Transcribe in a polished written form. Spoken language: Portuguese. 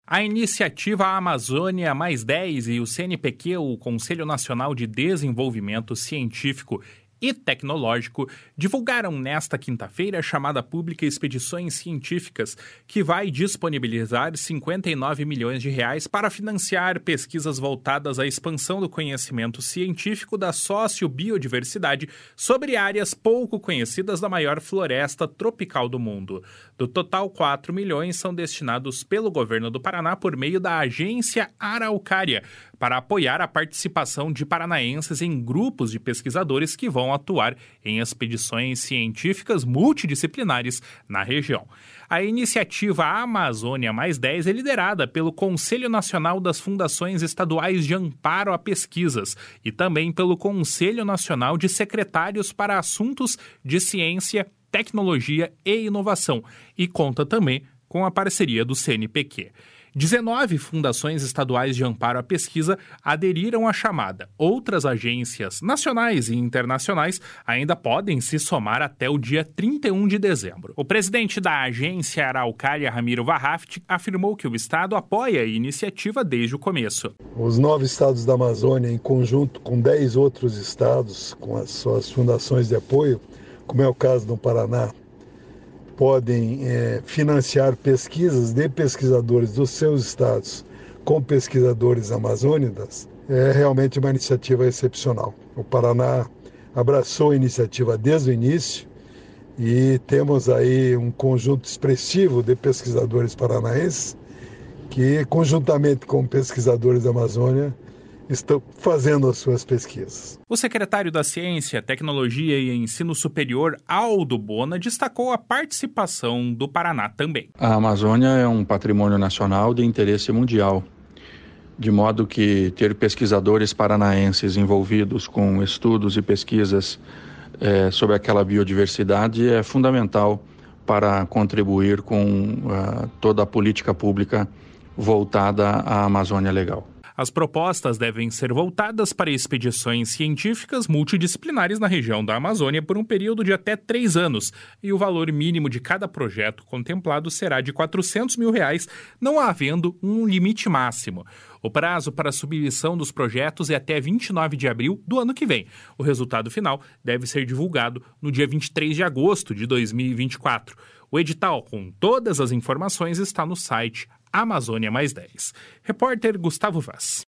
A iniciativa Amazônia Mais 10 e o CNPq, o Conselho Nacional de Desenvolvimento Científico e Tecnológico, divulgaram nesta quinta-feira a chamada pública Expedições Científicas, que vai disponibilizar R$ 59 milhões para financiar pesquisas voltadas à expansão do conhecimento científico da sociobiodiversidade sobre áreas pouco conhecidas da maior floresta tropical do mundo. Do total, 4 milhões são destinados pelo governo do Paraná por meio da Agência Araucária, para apoiar a participação de paranaenses em grupos de pesquisadores que vão atuar em expedições científicas multidisciplinares na região. A iniciativa Amazônia Mais 10 é liderada pelo Conselho Nacional das Fundações Estaduais de Amparo a Pesquisas e também pelo Conselho Nacional de Secretários para Assuntos de Ciência, Tecnologia e Inovação e conta também com a parceria do CNPq. 19 fundações estaduais de amparo à pesquisa aderiram à chamada. Outras agências nacionais e internacionais ainda podem se somar até o dia 31 de dezembro. O presidente da Agência Araucária, Ramiro Warraft, afirmou que o Estado apoia a iniciativa desde o começo. Os 9 estados da Amazônia, em conjunto com 10 outros estados, com as suas fundações de apoio, como é o caso do Paraná, podem financiar pesquisas de pesquisadores dos seus estados com pesquisadores amazônicos, é realmente uma iniciativa excepcional. O Paraná abraçou a iniciativa desde o início e temos aí um conjunto expressivo de pesquisadores paranaenses que, conjuntamente com pesquisadores da Amazônia, estão fazendo as suas pesquisas. O secretário da Ciência, Tecnologia e Ensino Superior, Aldo Bona, destacou a participação do Paraná também. A Amazônia é um patrimônio nacional de interesse mundial, de modo que ter pesquisadores paranaenses envolvidos com estudos e pesquisas sobre aquela biodiversidade é fundamental para contribuir com toda a política pública voltada à Amazônia Legal. As propostas devem ser voltadas para expedições científicas multidisciplinares na região da Amazônia por um período de até 3 anos, e o valor mínimo de cada projeto contemplado será de R$ 400 mil, não havendo um limite máximo. O prazo para a submissão dos projetos é até 29 de abril do ano que vem. O resultado final deve ser divulgado no dia 23 de agosto de 2024. O edital com todas as informações está no site Amazônia Mais 10. Repórter Gustavo Vaz.